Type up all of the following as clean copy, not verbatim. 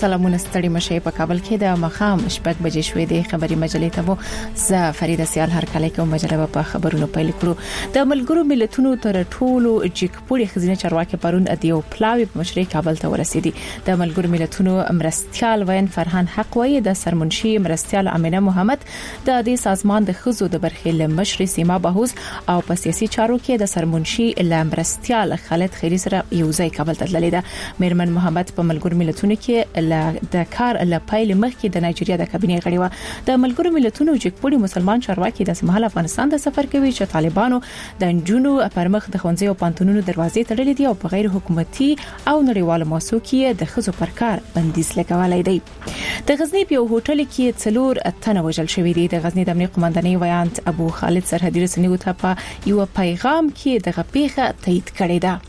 سلامونه ستړي مشه په کابل کې د مخام شپږ بجې شوې د خبري مجلې ته مو ز فریده سیال هر کله کوم مجله په خبرونو پیل کړو د ملګرو ملتونو تر ټولو جګپوړي خزینه چارواکي پرون ادیو پلاوی په مشري کابل ته ورسېدي د ملګرو ملتونو مرستيال وین فرحان حق وای د سرمنشي مرستيال امینه محمد د دې سازمان د خزو د برخې لمشري سیما بهوز او په سیاسي چارو کې د سرمنشي مرستيال خالد خیری سره یو ځای کابل ته تللی ده میرمن محمد په ملګرو ملتونو کې د کار لپاره مخکې د نایجیریا د کابینې غړي و د ملګرو ملتونو جګپوړي مسلمان چارواکي د سمهال افغانستان د سفر کوي چې طالبانو د انجونو پرمخ د خونځي او پانتونونو دروازې تړلې دي او په غیر حکومتي او نړیوالو موسسو کې د خزو پر کار بندیز لګولای دی د غزنی په هوټل کې څلور تنه وژل شوې دي د غزنی د امنیت قومندانۍ ویانت ابو خالد سرحدي رسنیو ته په یو پیغام کې د غپیخه تایید کړی ده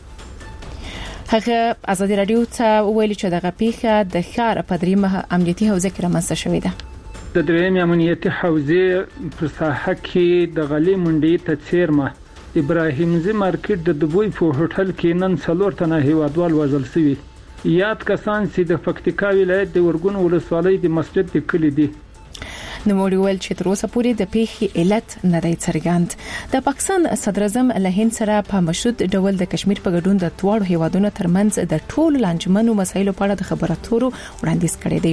هغه ازادي رادیو ته ویلي چې د غپیخه د ښار په دریمه امنیتي حوزه کې رامنځته شوې ده د دریمه امنیتي حوزه په ساحه کې د غلي منډي ته چیرمه ابراهیمزي مارکیټ د دوبوی په هوټل کې نن څلور تنه هیوادوال وژل شوي یاد کسان چې د پکتیکا ولایت د ورګون ولسوالۍ د مسجد د کلی دي نو موږ ویل چې تر اوسه پورې د پیښې علت نه دی څرګند د پاکستان صدر اعظم له هند سره په مشروط ډول د کشمیر په ګډون د توړو هیوادونو ترمنځ د ټولو لانجمنو مسایلو په اړه د خبراتورو وړاندیز کړی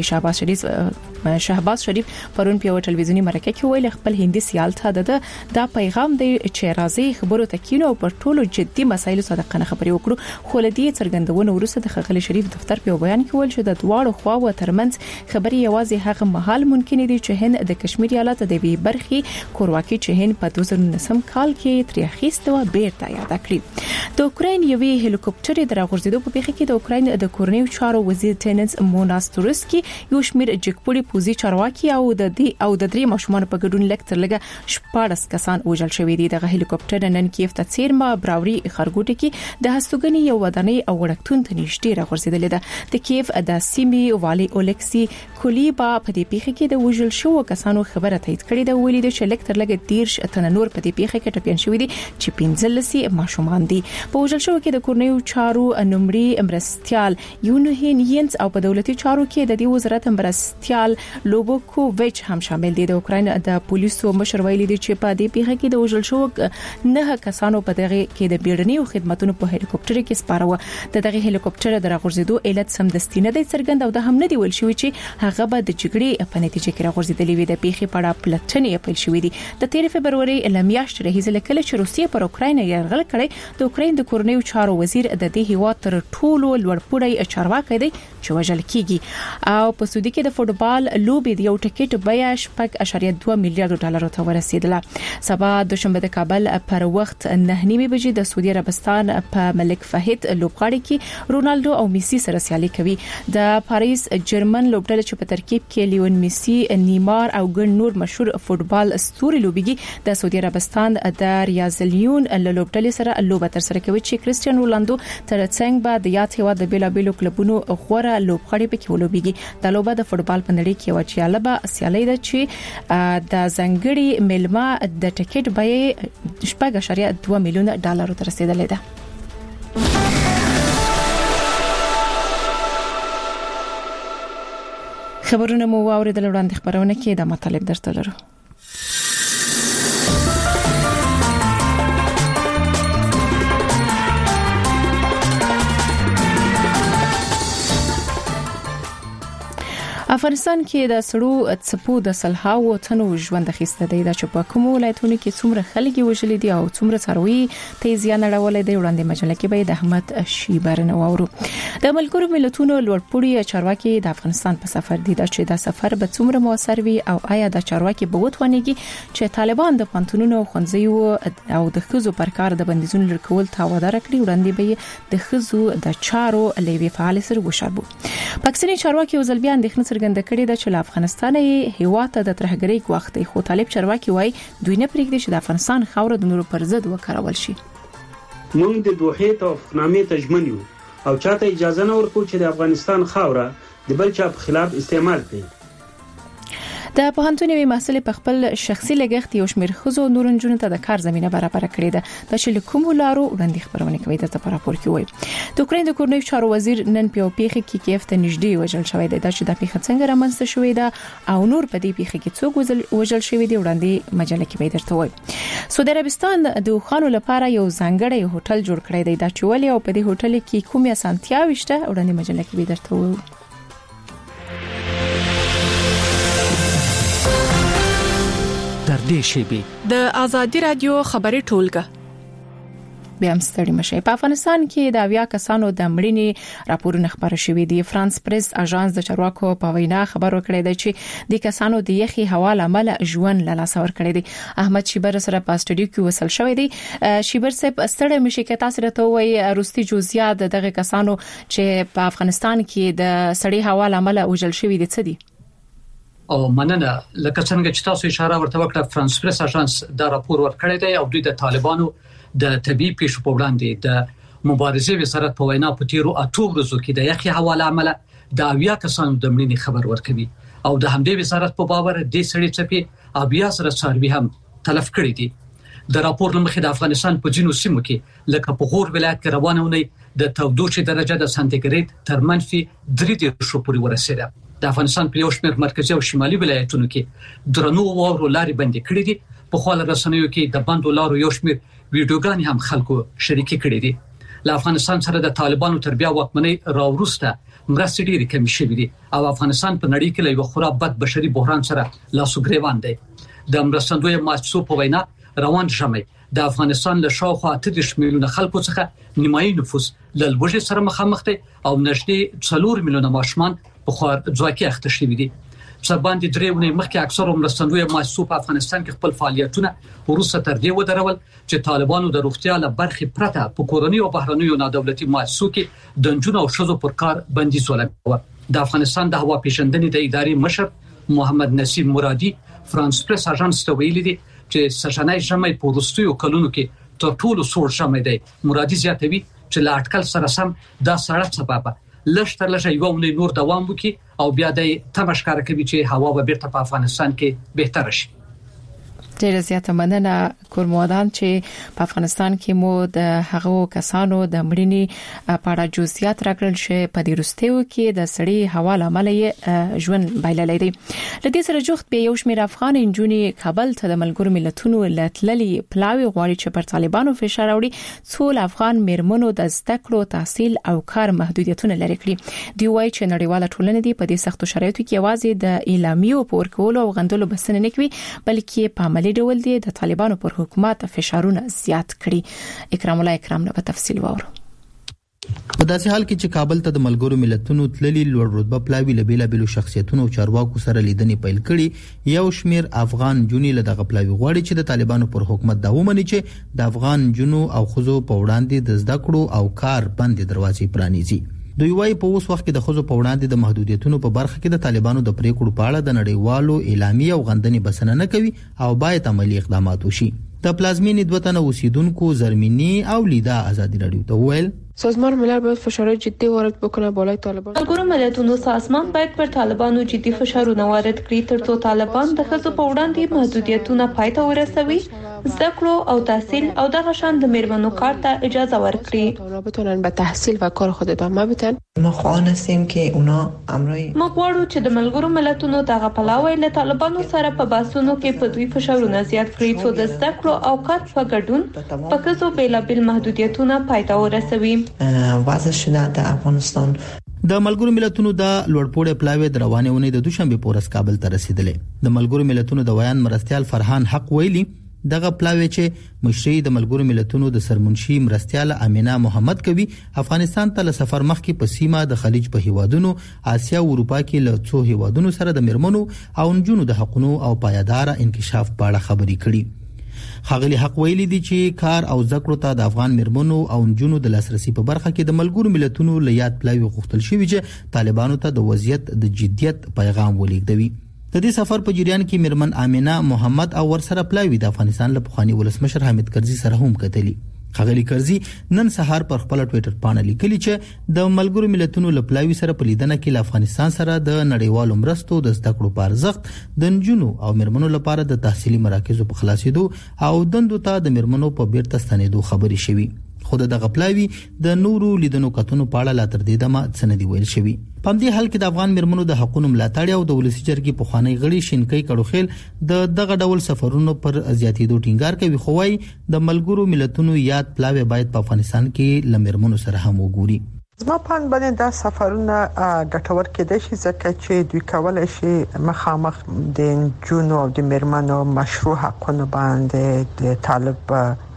دی شهباز شریف پرون په ټلویزیونی مرکه کې ویل خپل هندي سیال ته دا پیغام دی چې راځي خبرو تکینو پر ټولو جدي مسایلو صادقانه خبري وکړو خو لدی څرګندونه ورسره د خغل شریف دفتر په بیان کې ویل چې د دواړو خواو ترمنځ خبري یوازې هغه مهال ممکن دي چې هند د کشمیر ایالت د وی برخي کورواکي چې هند په 2019 کال کې تری اخیستو بیرته یاد کړی د اوکرين یوې هلیکوپټر د راغورځیدو په پیښه کې د اوکرين د کورنیو چارو وزیر تیننس موناستورسکي یو شمیر جګپوړي پوزي چارواکي او د درې ماشومان په ګډون لکتر لګه 14 کسان وژل شوې دي د هلیکوپټر نن کیف ته چیرما براوري خرګوټي کې د هستوګنی یو ودانۍ او وړکتون ته نږدې راغورځیدل ده د کیف د سیمي والی اولکسي کولیبا په دې پیښه کې د وژل شو کسانو خبره تایید کړې ده ویلي د شلکتر لګ دیرش تننور په دې پیښه کې ټپيان شوې دي چې 15 ماشومان دي په وژل شو کې د کورنیو چارو نمرې مرستيال یونهین ینس او په دولتي چارو کې د دې وزارت مرستيال لوبوکوویچ هم شامل دي د اوکراین د پولیسو مشر ویلي دي چې په دې پیښه کې د وژل شو نه کسانو په دغه کې د بیړنیو خدماتو په هلیکوپټر کې سپارو دغه هلیکوپټر د راغورځیدو علت سمدستي نه دی څرګند او د هم نه دی ویل شوی چې هغه به د جګړې په نتیجه کې راغورځیدلی وي د پیښې په اړه پلټنې پیل شوې دي د 13 فبرवरी لمیاشت راهیسې لکه چې روسیه پر اوکراین یرغل کړی د اوکراین د کورنیو چارو وزیر د دې هیواد تر ټولو لوړپوړی چارواکي دی چې وژل کیږي او په سعودي کې د فوتبال لوبي د یو ټیکټ بیه 8.2 میلیارډ ډالر ته ورسېدله سبا د شنبه د کابل پر وخت 9:30 بجې د سعودي عربستان په ملک فهد لوبغاړي کې رونالدو او میسي سره سیالي کوي د پاریس جرمن لوبډله چې په ترکیب کې لیون میسي نیمار او ګڼ نور مشهور فوتبال ستوري لوبيږي د سعودي عربستان د ریاضلیون لوبډلې سره لوبه تر سره کوي چې کریسټیانو رونالدو ترڅنګ به د یاد هوا د بیلابیلو کلبونو غوړه لوبغاړي پکې ولوبيږي د لوبه د فوتبال په نړۍ کې وچیاله سیالي ده چې د زنګړي ملما د ټیکټ بیه 8.2 میلیون ډالر ته رسیدلې ده خبرونه مو واوریدل وړاندې خبرونه کې د مطالب درته لرو افغانستان کې د سړو څپو د سلهاو تنو ژوند خسته دی چې په کوم ولایتونو کې څومره خلک وژل دي او څومره څاروي تیزیان اړولې دی وړاندې مجله کې به د احمد شیبرنه وورو د ملګرو ملتونو لوړپوړي چارواکي د افغانستان په سفر دي چې دا سفر به څومره موثر وي او آیا د چارواکي به وټونیږي چې طالبان د پانتونونو خونځي او د خزو پر کار د بندیزونو لرکول تاوادار کړی وړاندې به د خزو د چارو لوي فعال سره وشابو پاکستاني چارواکي او ځلبي اندېښنه څرګنده کړې ده چې افغانستان هیواد ته د ترهګرۍ وخت خو طالب چارواکي وایي دوی نه پرېږدي چې د افغانستان خاور د نورو پر ضد وکړول شي موږ د دوحې توافقنامې ته ژمن یو او چاته اجازه نه ورکو چې د افغانستان خاوره د بل چا په خلاف استعمال کړي د پوهنتون یوې محصلې په خپل شخصي لګښت یو شمېر ښځو نورنجونو ته د کار زمينه برابر کړې ده. د چې کوم لارو وړاندې خبرونه کوي د راپور کې وایي. د اوکرين د کورنیو چارو وزیر نن په پیښه کې کیف ته نږدې وژل شوی دی. دا چې د پیښه څنګه رامنځته شوې ده او نور په دې پیښه کې څوک وژل شوی دی وړاندې مجله کې به درته وایي. سعودي عربستان د خوانو لپاره یو ځانګړی هوټل جوړ کړی دی. دا چې ولې او په دې هوټل کې کومه اسانتیاوې شته وړاندې مجله کې به درته وایي. در دې شیبه د ازادي رادیو خبري ټولګه بیا هم ستړي مشه. په افغانستان کې د 80 کسانو د مړینې راپورونه خبره شوې دي. فرانس پریس اژانس د چارواکو په وینا خبر ورکړی دی چې د کسانو د یخي هوا لامل ژوند له لاس ورکړی دی. احمد شیبر سره په استودیو کې وصل شوی دی. شیبر صاحب ستړي مشه کې تاسو راته وایي روستي جزئیات دغه کسانو چې په افغانستان کې د سړې هوا لامل وژل شوی دي څه دي؟ او مننه لکه څنګه چې تاسو اشاره ورته وکړه فرانس پریس اژانس دا راپور ورکړی دی او دوی د طالبانو د طبي پیښو په وړاندې د مبارزې وزارت په وینا په تیرو 8 ورځو کې د یخي هوا لامل د 80 کسانو د مړینې خبر ورکوي او د همدې وزارت په باور د سړي چپی 80 سره څاروي هم تلف کړي دي. د راپور لمخې د افغانستان په ځینو سیمو کې لکه په غور ولایت کې روانونه د تودوخې درجه د سانتیګریډ تر -3 پورې ورسېده. د افغانستان په یو شمېر مرکزي او شمالي ولایتونو کې درنو واورو لارې بندې کړې دي. په خپل رسنیو کې د بندو لارو یو شمېر ویډیوګانې هم خلکو شریکي کړې دي. له افغانستان سره د طالبانو تربیه واکمنۍ راوروسته مرستې ډېرې کمې شوې دي او افغانستان په نړۍ کې له یو خورا بد بشري بحران سره لاسو ګریوان دی. د مرستندوی مؤسسو په وینا روان ژمي د افغانستان له شاوخوا 30 میلیونه خلکو څخه نیمایي نفوس له لوږې سره مخامخ دي او نږدې 4 میلیونه ماشومان په خور ځواکي اخته شوي دي. سباندې درېونه مخکې اکثره مرستندوی مؤسسو په افغانستان کې خپل فعالیتونه وروسته تر دې ودرول چې طالبانو د روغتیا له برخې پرته په کورنۍ او بهرنیو نادولتي مؤسسو کې د جنونو او شذو پر کار بندیز ولګاوه. د افغانستان د هوا پیژندنې د ادارې مشر محمد نصیب مرادي فرانس پریس اژانس ته ویلي دي چې سشنای ژمي په وروستیو کلونو کې تر ټولو سوړ ژمي دی. مرادي زیاتوي چې لا اټکل سره سم دا سړک سبب لږ تر لږه یو نه نور دوام وکي او بیا د تماشکار کوي چې هوا به بیرته په افغانستان کې بهتر شي. ډېر زیاته مننه کورمودان چې په افغانستان کې مو د هغو کسانو د مړینې په اړه جزئیات راکړل شي. په دې وروستیو کې د سړې هوا لامل یې ژوند بایللی دی. لدې سره جوخت به یو شمېر افغان انجونې کابل ته د ملګرو ملتونو لتللي پلاوی غواړي چې پر طالبانو فشار راوړي څو افغان میرمنو د زده کړو تحصیل او کار محدودیتونه لري کړی. دی وايي چې نړیواله ټولنه دی په دې سختو شرایطو کې یوازې د اعلامیو په ورکولو او غندلو بسنه نه کوي بلکې په عملي ډول دی د طالبانو پر حکومت فشارونه زیات کړي. اکرام الله اکرام له تفصیل وورو. په داسې حال کې چې کابل ته د ملګرو ملتونو تللي لوړ رتبه پلاوی له بیلابېلو شخصیتونو او چارواکو سره لیدنې پیل کړي. یو شمېر افغان جونې له دغه پلاوی غواړي چې د طالبانو پر حکومت دا ومني چې د افغان جنو او خزو په وړاندې د زده کړو او کار بندې دروازې پرانیزي. دوی وايي په اوس وخت کې د خزو په وړاندې د محدودیتونو په برخه کې د طالبانو د پریکړو په اړه د نړیوالو اعلامیه او غندنې بسنه نه کوي او باید عملی اقدامات وشي. د پلازمینې دوه تنه اوسیدونکو زرمینی او لیدا ازادي رادیو ته ویل سازمان ملل باید فشارهای جدی وارد بکنه بالای طالبان. ملګرو ملتونو سازمان باید پر طالبانو جدي فشارونه وارد کړي ترڅو طالبان د ښځو په وړاندې محدودیتونه پای ته ورسوي، زده کړو او تحصیل او دغه شان د میرمنو کار ته اجازه ورکړي. اونا بتونن به تحصیل و کار خود ادامه بدن. ما خواهان هستیم که اونا امرای ما غواړو چې د ملګرو ملتونو دغه پلاوی له طالبانو سره په باسونو کې په دوی فشارونه زیات کړي څو د زده کړو او کار په ګډون په ښځو بیلابیل محدودیتونه پای ته ورسوي. وضع شده د افغانستان د ملګرو ملتونو د لوړپوړې پلاوی د روانې ونې د دوشنبه پورس کابل ته رسیدلې. د ملګرو ملتونو د ویان مرستيال فرحان حق ویلي دغه پلاوی چې مشري د ملګرو ملتونو د سرمنشي مرستيال امینه محمد کوي افغانستان ته له سفر مخکې په سیمه د خلیج په هیوادونو آسیا او اروپا کې له څو هیوادونو سره د مرمنو او نجونو د حقوقو او پایدار انکشاف په اړه خبرې کړي. خاغلی حق ویلي دي چې کار او ذکر ته د افغان مرمنو او نجونو د لاسرسي په برخه کې د ملګرو ملتونو له یاد پلاوی غوښتل شوی چې طالبانو ته د وضعیت د جديت پیغام ولېږدوي. د دې سفر په جریان کې مرمن امینه محمد او ورسره پلاوی د افغانستان له پخوانی ولسمشر حامد کرزي سره هم کتلی. خغلی کرزي نن سهار پر خپل ټوئیټر باندې لیکلی چې د ملګرو ملتونو لپلاوي سره په لیدنه کې افغانستان سره د نړیوالو مرستو د زده کړو په ارزښت د نجونو او مرمنو لپاره د تحصیلي مراکزو په خلاصېدو او دندو ته د مرمنو په بیرته ستنېدو خبري شوي. خود د غپلاوي د نورو لیدنو کتونو په اړه لا تر دې دمه سندي ویل شوی. په دې حال کې د افغان مرمنو د حقوقو ملاتړ او د ولسی جرګې په خوانی غړي شینکۍ کړوخیل دغه ډول سفرونو پر زیاتېدو ټینګار کوي. خوای د ملګرو ملتونو یاد پلاوي باید په افغانستان کې لمرمنو سره هم وګوري. زما په باندې دا سفرونه ګټور کېدای شي ځکه چې دوی کولای شي مخامخ د جنونو او د مرمنو مشروع حقوقو باندې د طالب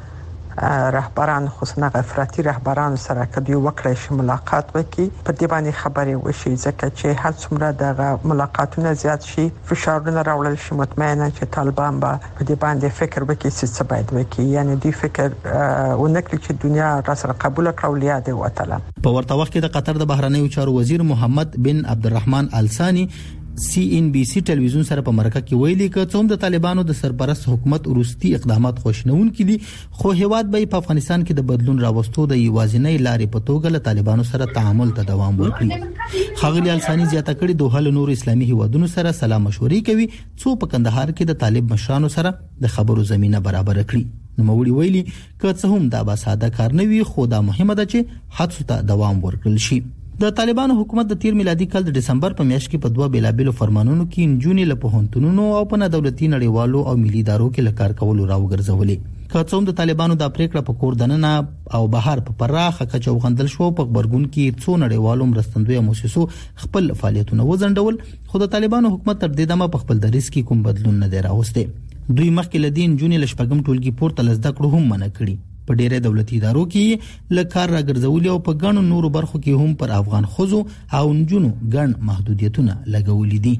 رهبران خصوصا افراطي رهبران سره کدی وکړای شي ملاقات وکړي په دې باندې خبرې وشي ځکه چې هر څومره د ملاقاتونو زیات شي فشارونه راوړل شي مطمئنه چې طالبان به په دې باندې فکر وکړي چې څه باید وکړي یعنی دوی فکر ونکړي چې دنیا را سره قبول کړو لیا دی وتعالى. په ورته وخت کې د قطر د بهرنیو چارو وزیر محمد بن عبدالرحمن الثانی CNBC ټلویزیون سره په مرکه کې ویلي چې څوم د طالبانو د سرپرست حکومت وروستي اقدامات خوشنون کړي خو هیواد به په افغانستان کې د بدلون راوستو د یوازینۍ لارې په توګه له طالبانو سره تعامل ته دوام ورکړي. خاغلی الثانی زیاته کړي دوه له نور اسلامي هیوادونو سره سلام مشورې کوي څو په کندهار کې د طالب مشرانو سره د خبرو زمينه برابر کړي. نوموړي ویلي چې څه هم دا به ساده کار نه وي خو دا مهمه ده چې حادثو ته دوام ورکړل شي. د طالبانو حکومت د 13 میلادي کال د دسمبر په میاشت کې په دوه بیلابېلو فرمانونو کې نجونې له پوهنتونونو او په دولتي نړیوالو او ملي ادارو کې لکار کولو راوګرځولې. کڅوم د طالبانو د پریکړه په کور دننه او بهر په پراخه کچه وغندل شو. په خبرګون کې څو نړیوالو مرستندوی مؤسسو خپل فعالیتونه وزندول خو د طالبانو حکومت تر دې دمه په خپل دریس کې کوم بدلون نه دی راوسته. دوی مخکې لدین نجونې لشپګم ټولګي پورته لزده کړو هم منع کړي. په ډېرې دولتي ادارو کې لکار راګرځولي او په ګڼو نورو برخو کې هم پر افغان خوځو او نجونو ګڼ محدودیتونه لګولې دي.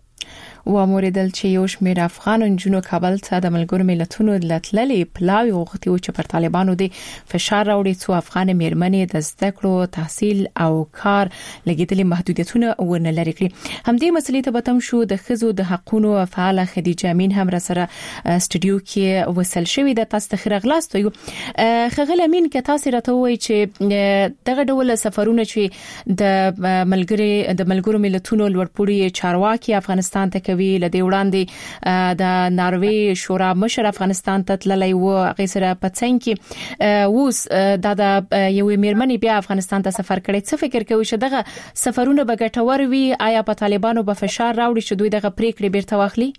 واموریدل چې یو شمېر افغان نجونو کابل ته د ملګرو ملتونو لټللې پلاوي غوښتي چې پر طالبانو د فشار راوړي څو افغان میرمنې د زده کړو تحصیل او کار لګیدلې محدودیتونه ونه لري کړی. همدې مسلې ته بتم شو د خزو د حقوقو فعال خدیجه امین هم را سره استودیو کې وصل شوې د تاسو ته خیرغلاست یو خغل امین که تاسو راته وایي چې دغه ډول سفرونه چې د ملګرو ملتونو لوړپوړي چارواکي افغانستان ته کوي لدې وړاندې د ناروې شورا مشر افغانستان ته تللی و هغه سره په څنګ کې اوس د یو میرمنې بیا افغانستان ته سفر کړي. څه فکر کوي چې دغه سفرونه به ګټور وي؟ آیا په طالبانو به فشار راوړي چې دوی دغه پریکړې بیرته واخلي؟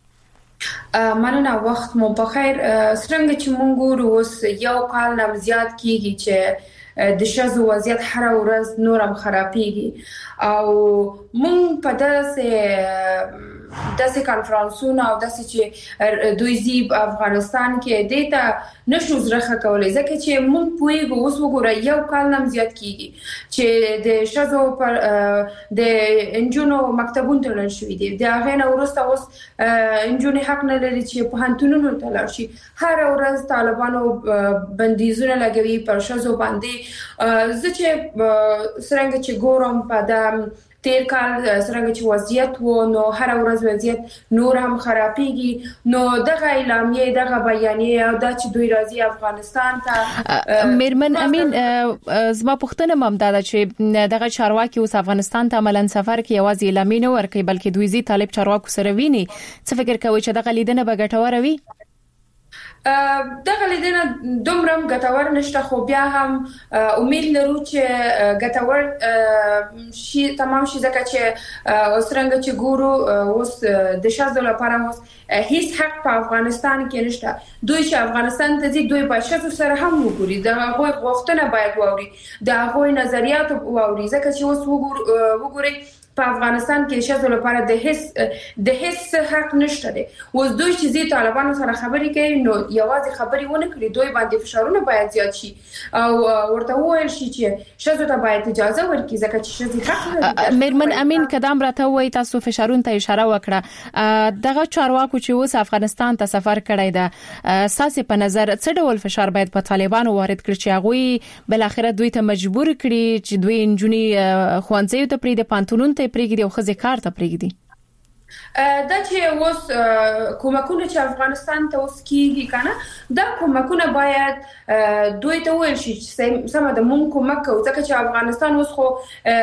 مننه وخت مو په خیر. څنګه چې مونږ ګورو اوس یو کال نه زیات کیږي چې د شذو وضعیت هر ورځ نورم خرابېږي او مونږ په داسې کانفرنسونه او داسې چې دوی زیب افغانستان کې دیتا نشو زرخه کولای ځکه چې مونږ پوهیږو اوس وګوره یو کال نم زیات کیږي چې د شذو پر د انجونو مکتبونو ته لړ شوې دي. د هغه نه ورسته اوس انجونې حق نه لري چې په هنتونونو ته لړ شي. هر ورځ طالبانو بندیزونه لګوي پر شذو باندې. زه چې څنګه چې ګورم په د تیر کال څنګه چې وضعیت و نو هر ورځ وضعیت نور هم خرابېږي نو دغه اعلامیه دغه بیانیه او د چې دوی راځي افغانستان ته. میرمن امین زما پوښتنه ممدا ده چې دغه چارواکي اوس افغانستان ته عملاً سفر کې یوازې اعلامیه نه ورکوي بلکې دوی زی طالب چارواکو سره ویني. څه فکر کوي چې دغه لیدنه به ګټوره وي؟ دغه لیدنه دومره ګټور نشته خو بیا هم امید لرو چې ګټور شي تمام شي ځکه چې څنګه چې ګورو اوس د شذو لپاره اوس هیڅ حق په افغانستان کې نشته. دوی چې افغانستان ته ځي دوی په شذو سره هم وګوري د هغوی غوښتنه باید واوري د هغوی نظریات واوري ځکه چې اوس وګوري په افغانستان کې شذو لپاره د هیڅ حق نشته دی. اوس دوی چې زی طالبانو سره خبرې کوي نو یوازې خبرې ونه کړي دوی باندې فشارونه باید زیات شي او ورته وویل شي چې شذو ته باید اجازه ورکړي ځکه چې شذې حق لري. میرمن امین کدام راته وایي تاسو فشارونه ته اشاره وکړه دغه چارواکو چې اوس افغانستان ته سفر کړی ده ساسي په نظر څه ډول فشار باید په طالبانو وارد کړي چې هغه بل اخر دوی ته مجبور کړي چې دوی انجونی خوانځي ته پرې د پانتونون ته پرېږدي او خزې کار ته پرېږدي؟ دا چې اوس کومکونه چې افغانستان ته اوس کیږي کنه دا کومکونه باید دوی ته ویل شي چې سم د مونږ کومک کوو ځکه چې افغانستان اوس خو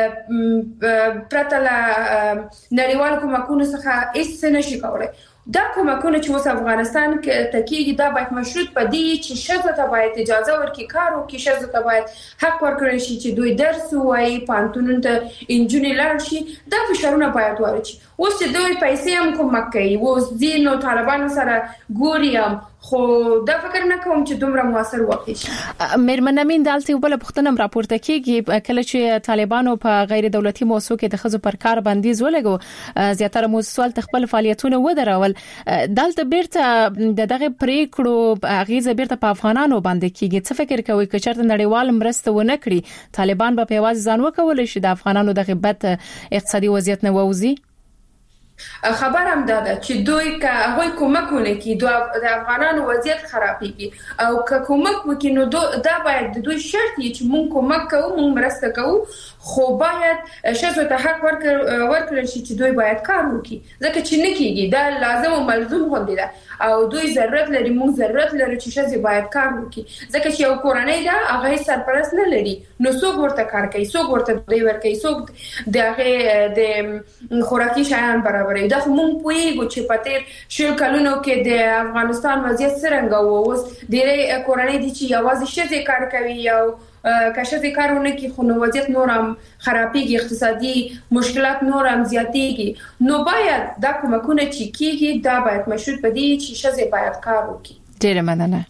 پرته له نړیوال کومکونو څخه هیڅ نشي کولای. دا کومکونه چې اوس افغانستان کې تکیږي دا باید مشروط پدې چې شته ته باید اجازه ورکړي کار وکړي شته ته باید حق ورکړي شي چې دوی درس وایي پانتونن ته انجونی لاړ شي دا فشارونه باید ورچي. اوس چې دوی پیسې هم کومک کوي اوس دینو طالبانو سره ګوریم خو دا فکر نه کوم چې دومره موثر واقع شي. مېرمن امین دالته یو بل پښتنه راپورته کیږي کله چې طالبانو په غیر دولتي موسسو کې د خزو پر کار بندیز ولګو زیاتره موسسو خپل فعالیتونه ودرول دالته بیرته دغه پریکړو غیزه بیرته په افغانانو باندې کیږي. څه فکر کوي چې چرته نړیوال مرسته ونه کړي طالبان به په واځ ځان وکول شي د افغانانو د غیبت اقتصادي وضعیت نه ووزي؟ خبرم ده چې دوی که هغوی کومکونه کوي د افغانانو وضعیت خرابېږي او که کومک وکړي نو دا باید د دوی شرط وي چې مونږ کومک کوو مونږ مرسته کوو خو باید شزو ته حق ورکړل شي چې دوی باید کار وکړي ځکه چې نه کیږي دا لازم او ملزوم غوندي ده او دوی ضرورت لري مونږ ضرورت لرو چې شزو باید کار وکړي ځکه چې یو کورنۍ ده هغه سرپرست نه لري نو څوک ورته کار کوي څوک ورته دوی ورکوي څوک دغه د خوراکي شیان برابرې دا خو مونږ پوهیږو چې په تیر شل کلونو کې د افغانستان وضعیت څنګه و اوس ډېرې کورنۍ دي چې یوازې شزې کار کوي او کښته کارونه کې خو نو وضعیت نورم خرابېږي اقتصادي مشکلات نورم زیاتېږي نو باید دا کومکونه چې کیږي دا باید مشروط پدې چې شزې باید کار وکړي. ډېر مننه.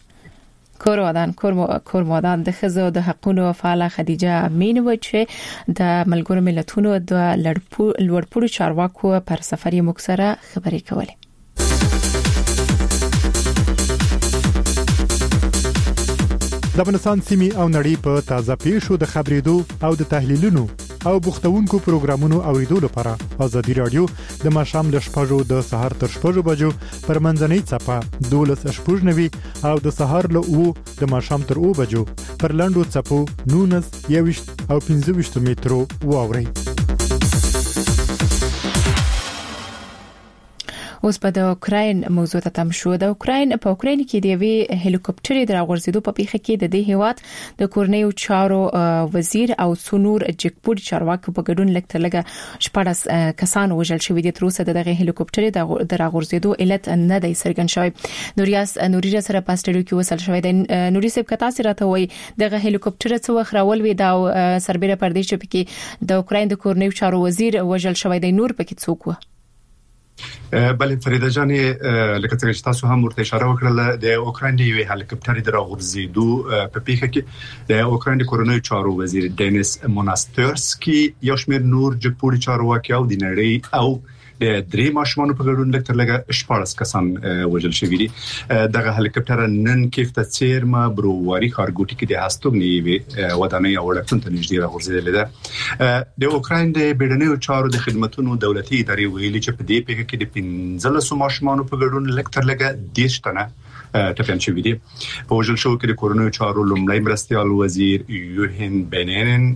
کورمادان د خزو د حقونو فعال خدیجه امین و چې د ملګرو ملتونو د لوړپوړو چارواکو پر سفري مکسره خبرې کولې. د افغانستان سیمې او نړۍ په تازه پیښو د خبرېدو او د تحلیلونو او بوختونکو پروګرامونو اوریدو لپاره ازادي رادیو د ماشام ل شپږو د سهار تر شپږو بجو پر منځنۍ صفه 12:09 او د سهار له 2 د ماشام تر 2 بجو پر لاندو صفو 19 او 15 مترو واوري. اوس په د اوکراین موضوع ته تم شو. د اوکراین کې د یوې هلیکوپټر د راغورځېدو په پیښه کې د دې هیواد د کورنیو چارو وزیر او سونور جګپور چارواکي په ګډون لکه 14 کسان وژل شوي دي. تر اوسه دغه هلیکوپټر د راغورځېدو علت نه دی څرګند شوی. نوري سره په استډیو کې وصل شوی دی. نوري صاحب کتا سره ته وای دغه هلیکوپټر څو خراول وی دا سربېره پردیش کې د اوکراین د کورنیو چارو وزیر وژل شوی دی. نور پکې څوک و؟ بله فریده جان لکه څنګه چې تاسو هم ورته اشاره وکړه د اوکراین د یو هلیکوپټر د راغورځېدو په پیښه کې د اوکراین د کورنیو چارو وزیر دینیس موناسترسکي یو شمېر نور جګپوړي چارواکي او د نړۍ او د درې ماشومان په ګډون لکه تر لږه 14 کسان وژل شوي دي. دغه هلیکوپټر نن کیف ته چیرما بروواري خارګوټي کې د هستوګنی ودانۍ او وړکتون ته نږدې راغورځېدل ده. د اوکراین د بیړنیو چارو د خدماتو دولتي ادارې ویلي چې په دې پیښه کې د 15 ماشومان په ګډون لکه تر لږه 10 تنه ټپيان شوي دي. په وژل شو کې د کورونو چارو لومړی مرستيال وزیر یوهن بنینن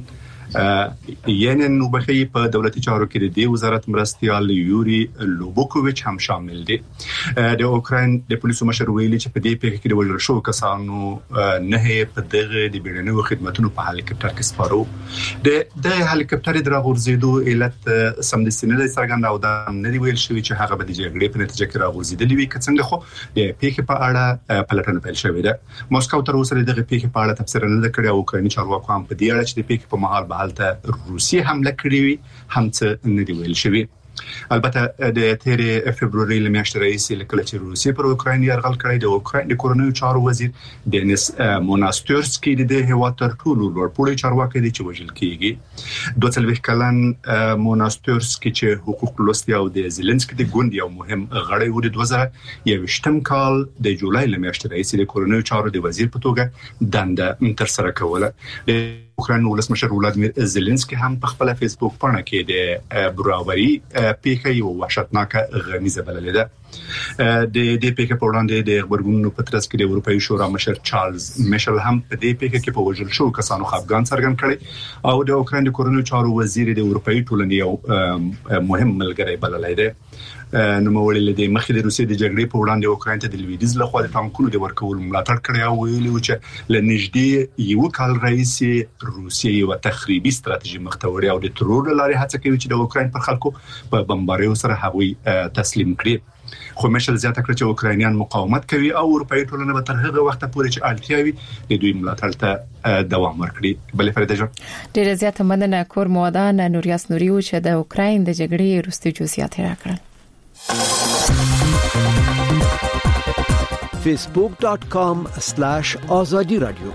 یعنی نوبخي په دولتي چارو کې د دې وزارت مرستيال یوري لوبوکوویچ هم شامل دي. د اوکراین د پولیسو مشر ویلي چې په دې پیښه کې د وژل شو کسانو نه په دغه د بیړنیو خدماتو په هلیکوپټر کې سپارو. د هلیکوپټر د راغورځېدو علت سمدستي نه څرګند او د نه ویل شوی چې هغه به د جګړې په نتیجه کې راغورځېدلی وي څنګه خو د پیښې په اړه پلټنه پیل شوې ده. موسکو تر اوسه دغه پیښې په اړه تفسیر نه کړی او اوکرایني چارواکو هم په دې اړه چې د پیښې په مهال حالت روسیه حمله کړې وي هم څه نه دی ویل شوی. البته د 13 فبرवरी لمیاشتې راځي لکه چې روسیه پر اوکراین یرغل کړی د اوکراین د کورنیو چارو وزیر دینیس موناسترسکي د هیواد تر ټولو لوړپوړي چارواکي دي چې وژل کیږي. 22 کلن موناسترسکي چې حقوق لوستي او د زيلنسکي د ګوند یو مهم غړی و د 2021 کال د جولای لمیاشتې راځي د کورنیو چارو د وزیر په توګه دنده تر سره کوله. اوکراین ولسمشر ولادیمیر زيلنسکي هم په خپل فیسبوک پاڼه کې د براوري پیښه یو وحشتناک غمیزه بللې ده. د دې پیښه په وړاندې د خبرګونونو په ترڅ کې د اروپאי شورا مشر چارلز میشل هم په دې پیښه کې په وژل شو کسانو خفګان څرګند کړي او د اوکرين د کورونو چارو وزیر د اروپאי ټولنې یو مهم ملګری بللی دی. نو مولل د مخې د روسیې د جګړې په وړاندې اوکرين ته د لویدیز لخوا د ټانکونو د ورکول ملاتړ کړی او ویلي چې لنږدې یو کال رئیس روسیې یو تخریبي ستراتیژي مختوري او د ترور لارې هڅه کوي چې د اوکرين پر خلکو په بمباریو سره هغوی تسلیم کړي. خو مشل زیاته کړ چې اوکرانیان مقاومت کوي او اروپאי ټولنه به تر هغه وخت پورې چې اړتیاوي د دوی ملاتړ ته دوام ورکړي. بلې فريده جان ډېر زیاته مننه کور مودان نوریاس نوریو چې د اوکرين د جګړې وروستي جزئیات راکړل. facebook.com/azadi radio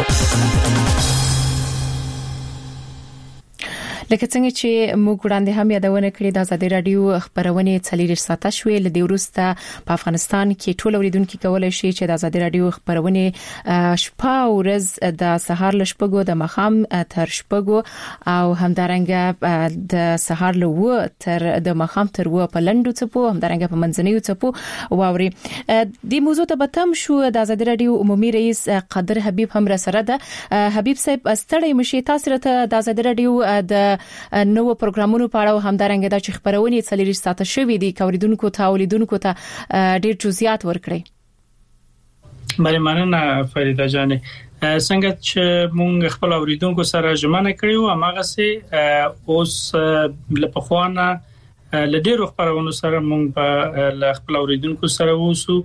لکه څنګه چې موږ وړاندې هم یادونه کړې د ازادي رادیو خبرونه 40 ساعته شوې ل دې وروسته په افغانستان کې ټول اوریدونکو کولای شي چې د ازادي رادیو خبرونه شپه او ورځ د سهار ل شپږو د مخام تر شپږو او همدارنګه د سهار ل و تر د مخام تر و په لندو څپو همدارنګه په منځنیو څپو واوري. د موضوع ته بتم شو د ازادي رادیو عمومي رئیس قادر حبیب هم را سره ده. حبیب صاحب ستړی مشي تاسو ته د ازادي رادیو د نو پروګرامونو په اړه همدارنګه د خبرونه 40 ساعته شوې دي کوریدونکو ته اولیدونکو ته ډېر جزئیات ورکړي. بله مننه فریده جان. څنګه چې مونږ خپل اوریدونکو سره ژمنه کړو هغه سه اوس لپخوانه لډیرو خبرونو سره مونږ په خپل اوریدونکو سره ووسو.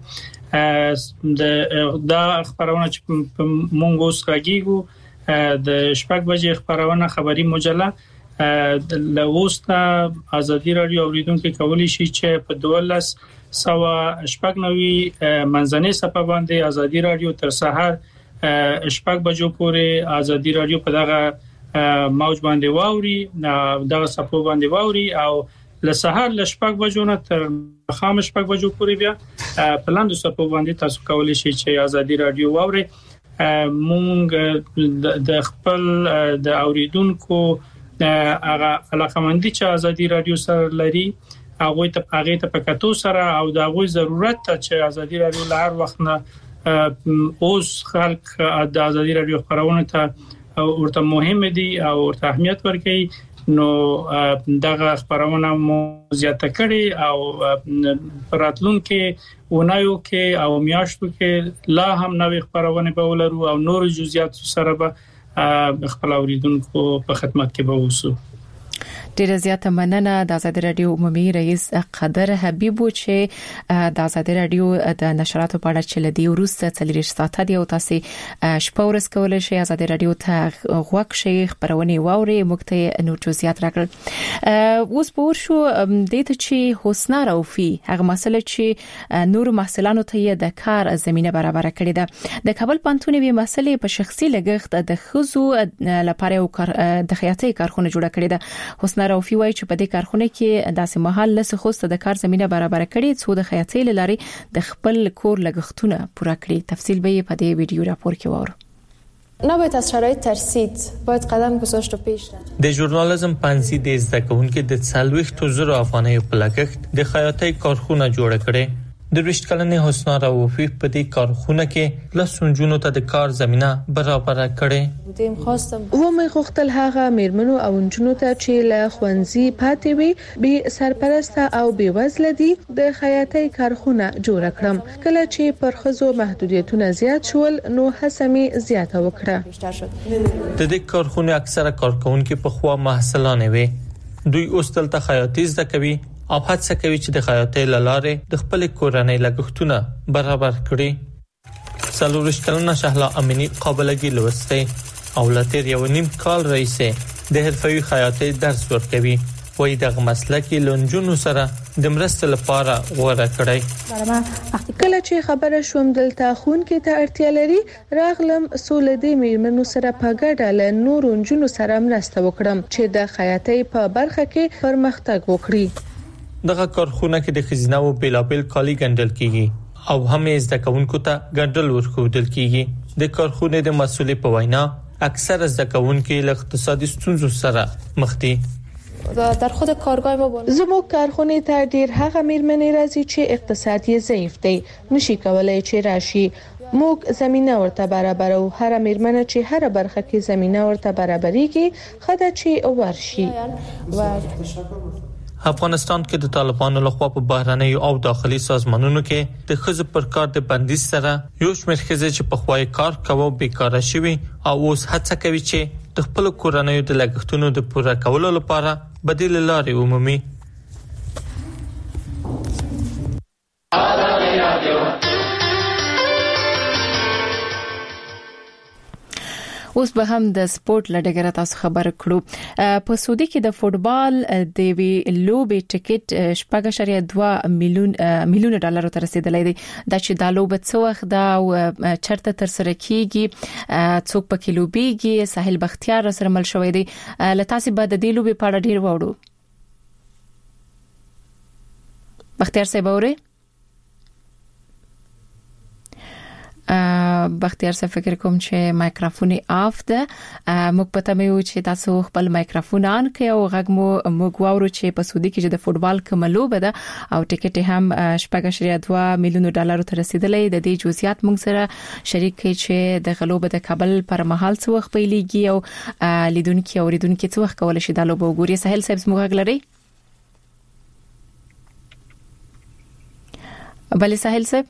دا خبرونه چې مونږ اوس راګیږو د شپږ بجې خبرونه خبري مجله لوستا ازادي رادیو اوریدونکو کولی شي چې په 1290 منځنۍ صفه باندې ازادي رادیو تر سحر شپږ بجو پورې ازادي رادیو په دغه موج باندې واوري دغه صفه باندې واوري او له سحر ل شپږ بجو نه تر خام شپږ بجو پورې بیا په لاندې صفه باندې تاسو کولی شي چې ازادي رادیو واوري. مونږ د خپل د اوریدونکو هغه علاقمندي چې ازادي رادیو سره لري هغه ته په کتو سره او د هغه ضرورت ته چې ازادي رادیو لهر وخت نه اوس خلک د ازادي رادیو خبرونه ته ورته مهمه دي او ورته اهمیت ورکړي نو دغه خبرونه مو زیاته کړي او راتلونکو ونایو کې او میاشتو کې لا هم نوې خبرونه به ولرو او نور جزئیات سره به خپل اوریدونکو په خدمت کې به وسو. ډیره زیاته مننه د ازادي رادیو عمومي رئیس قادر حبیب چې د ازادي رادیو د نشراتو په اړه چې لدی ورسته 40 ساعته دی او تاسو شپه ورځ کولای شئ ازادي رادیو ته غوښ شي خبرونه واوري مکته نور جزئیات راکړل. اوس پور شو د ته چې حسنا روفي هغه مسله چې نور محصلانو ته د کار زمينه برابر کړې ده. د کابل پانتون وی مسلې په شخصي لګښت د خزو لپاره د خیاطۍ کارخونه جوړه کړې ده. حسنا روفي وایي چې په دې کارخونه کې داسې مهال لسه خوسته د کار زمينه برابر کړي څو د خیاطۍ لاري د خپل کور لګښتونه پوره کړي. تفصیل به په دې ویډیو راپور کې وورو. نباید از شرایط ترسید، باید قدم گذاشت و پیش رفت. د ژورنالیزم پانسی د زده کوونکو د 40,000 افغانۍ په لګښت د خیاطۍ کارخونه جوړه کړي. د 20 کلنې حسنا روفي په دې کارخونه کې لسونجونو ته د کار زمينه برابر کړي. دیم خواستم و مې غوښتل هغه میرمنو او انجونو ته چې له خوندزي پاتې وي به سرپرست او به وزله دي د خیاطۍ کارخونه جوړ کړم. کله چې پر خزو محدودیتونه زیات شول نو هڅه مې زیاته وکړه. د دې کارخونه اکثره کارکونکو په خوا محصلانه وي. دوی اوس دلته خیاطۍ زده کوي او هڅه کوي چې د خیاطۍ لارې د خپل کورنۍ لګښتونه برابر کړي. 40 کلنه شهلا امینی قابلګي لوسته او لتر یو نیم کال رئیسه د حرفوي خیاطۍ درس ورکوي. وایي دغه مسلکي لونجونو سره د مرستې لپاره غوړه کړی. کله چې خبره شوم دلته خون کې ته اړتیا لري راغلم سولدي میرمنو سره په ګډه له نور انجونو سره مرسته وکړم چې د خیاطۍ په برخه کې پرمختګ وکړي. دغه کارخونه کې د خزینه او بیلابل کالی ګندل کیږي او هم زده کوونکو ته ګندل ورکول کیږي. د کارخونه د مسولې په وینا اکثر زده کوونکو له اقتصادي ستونزو سره مخ دي. در خود کارگاه ما بالا. زموږ کارخونه ته ډیر هغه میرمنې راځي چې اقتصاد یې ضعیف دی، نشي کولای چې راشي. موږ زمينه ورته برابرو، هر میرمنه چې هر برخه کې زمينه ورته برابرېږي خدای چې ورشي. افغانستان کې د طالبانو لخوا په بهرنۍ او داخلي سازمانونو کې د خزو پر کار د بندیز سره یو شمېر خزې چې په خوای کار کوي بیکاره شوي او اوس هڅه کوي چې د خپل کورنۍ د لګښتونو د پوره کولو لپاره بدیل لارې ومومي. اوس به هم د سپورت لډګره تاسو خبر کړو. په سعودي کې د فوتبال د وی لوبې ټیکټ 4.2 میلیون ډالر ته رسیدلی دی. دا چې د لوبې څو وخت دا چرته تر سره کیږي، څوک پکې لوبيږي، ساحل بختیار سره مل شوې دی. لتاسې به د دې لوبې په اړه ډیر وړو. بختیار صاحب اوره بختیار صاحب فکر کوم چې مایکروفون آف ده. موږ پته مې و چې تاسو خپل مایکروفون آن کړئ او غږ موږ واورو چې په سعودي کې د فوتبال کومه لوبه ده او ټیکټ هم 4.2 میلیون ډالر ته رسیدلی. د دې جزئیات موږ سره شریک کړي چې د غلوبه د کابل پر مهال څو وخت پیلېږي او لیدونکو او اوریدونکو څو وخت کولای شي دا لوبه وګوري. ساحل صاحب موږ غږ لري؟ بله ساحل صاحب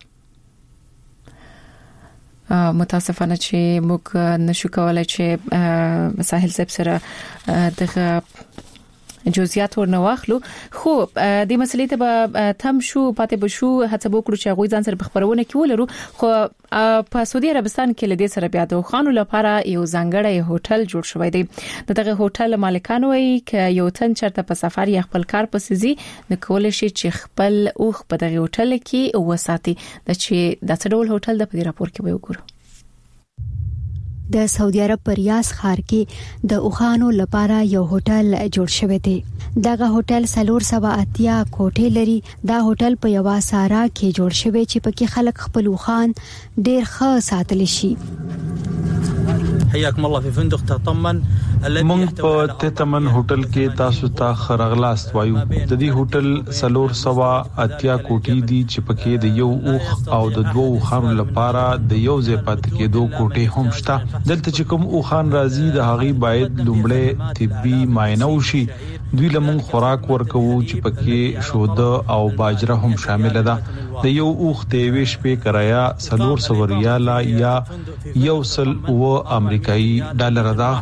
متاسفانه چې موږ نشو کولای چې ساحل صاحب سره دغه جزئیات ورنواخلو. خو د مسلې ته به تم شو پاتې بشو هڅه وکړو چې غوي ځان سره په خبرونه کې ولرو. خو په سعودي عربستان کې لدې سره بیا د خانو لپاره یو ځانګړی هوټل جوړ شوی دی. دغه هوټل مالکان وایي ک یو تن چرته په سفر یا خپل کار پسې نه کولای شي چې خپل اوخ په دغه هوټل کې وساتي. د چې د څډول هوټل د په راپور کې وګورو. د سعودي عرب په ریاض ښار کې د اوخانو لپاره یو هوټل جوړ شوی دی. دغه هوټل 480 کوټې لري. دا هوټل په یو سارا کې جوړ شوی چې پکې خلک خپل اوخان ډیر ښه ساتل شي. حياكم الله في فندق تطمن. مونږ په تطمن هوټل کې تاسو ته خرغلاست وایو. د دې هوټل 480 کوټې دي چې پکې د یو اوخ او د دوه اوخانو لپاره د یو ځای پاتې کېدو کوټې هم شته. دلته چې کوم اوخان راځي د هغې باید لومړی طبي معاینه وشي. دوی لمون خوراک ورکوو چې پکې شوده او باجره هم شامل ده. د یو اوخ د ویش په کرایه 400 ریال یا 100 امریکایي ډالر ده.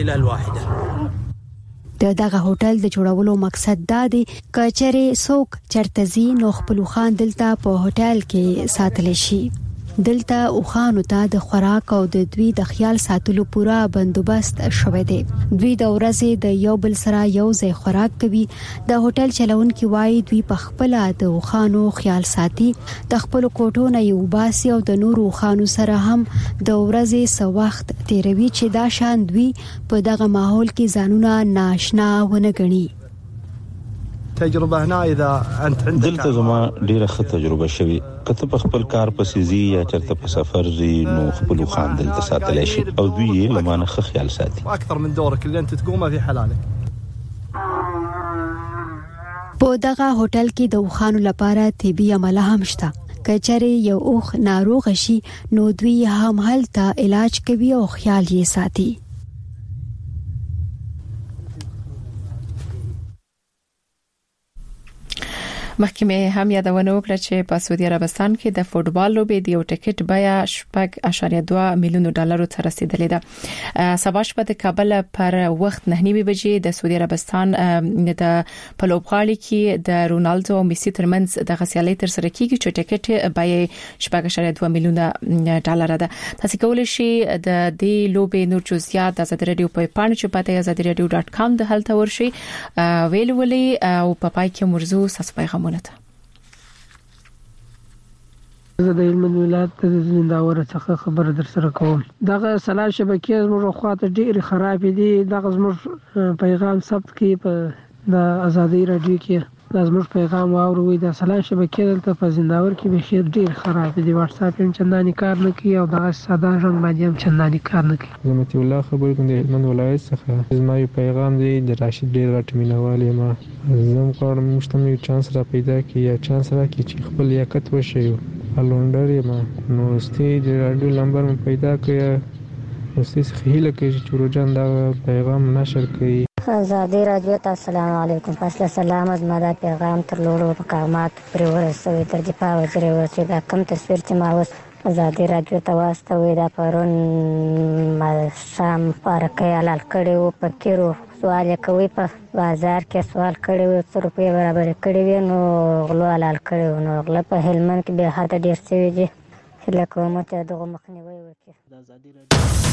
دغه هوټل د جوړولو مقصد دا دی کچره څوک چرته زی نو خپل خان دلته په هوټل کې ساتل شي. دلته اوخانو ته د خوراک او د دوی د خیال ساتلو پورا بندوبست شوی دی. دوی د ورځې د یو بل سره یو ځای خوراک کوي. د هوټل چلونکي وایي دوی په خپل د اوخانو خیال ساتي. د خپل کوټو نه یو باسي او د نور اوخانو سره هم د ورځې سو وخت تیروي چې دا شان دوی په دغه ماحول کې ځانونه ناشنا ونه غني. تجربه هنا اذا انت عندك دلته زما ډیره ښه تجربه شوي. کته په خپل کار پسې زی یا چرته په سفر زی نو خپل خان دلته ساتل شي او دوی یې لمانه ښه خیال ساتي. اکثر من دورك اللي انت تقومه في حلالك. په دغه هوټل کې د اوخانو لپاره طبي عمله هم شته. کچره یو اوخ ناروغ شي نو دوی هم هلته علاج کوي او خیال یې ساتي. محکمه هم یادونه وکړه چې په سعودي عربستان کې د فوتبال لوبې د یو ټیکټ بیه 4.2 میلیون ډالر ته رسیدلې ده. سبا شپه د کابل پر وخت 9:30 بجې د سعودي عربستان د پلوبغالي کې د رونالدو او میسي ترمنځ د غسیالۍ تر سره کیږي چې ټیکټ بیه 4.2 میلیون ډالر ده. تاسو کولای شئ د دې لوبې نور جزئیات د آزاد رادیو په پاڼه چې پته azadiradio.com د هلته ورشي ویلولي او په پای کې مرزو ساس پیغام زه د علم ولایت د زنداور څخه خبر در سره کوم. دغه سلا شبکې زموږ خواته ډېر خراب دي. دغه زموږ پیغام ثبت کی په د آزادۍ رادیو کې زموږ پیغام واوروي. د سلام شبکې دلته په زنداور کې به خیر ډیر خراب دي. واتس اپ هم چنداني کار نه کوي او دغه ساده رنګ باندې هم چنداني کار نه کوي. زمت الله خبر کوم د هلمند ولایت څخه. زما یو پیغام دی د راشد ډیر غټ مینوال یم. زم کوم مشتمل چانس را پیدا کی یا چانس را کی چې خپل لیاقت وشي. الونډر یم نو ستې د رادیو نمبر م پیدا کړ. نو ستې خېله کې چې ورجان دا پیغام نشر کړي. آزادی رادیو ته السلام علیکم. فاصله سلام از ما دا پیغام تر لوړو مقامات پرې ورسوي. تر دفاع وزیر ورسوي. دا کم تصویر چې ما اوس آزادی رادیو ته واستوي دا پرون شام پارکې حلال کړي وو. پکې سوال یې کوي په بازار کې سوال کړي وو 100 روپۍ برابر کړي وي نو غلو حلال کړي وو. نو غله په هلمند کې به حد ډیر شوی دي. هله کوم چې دغه مخنیوي وکړي.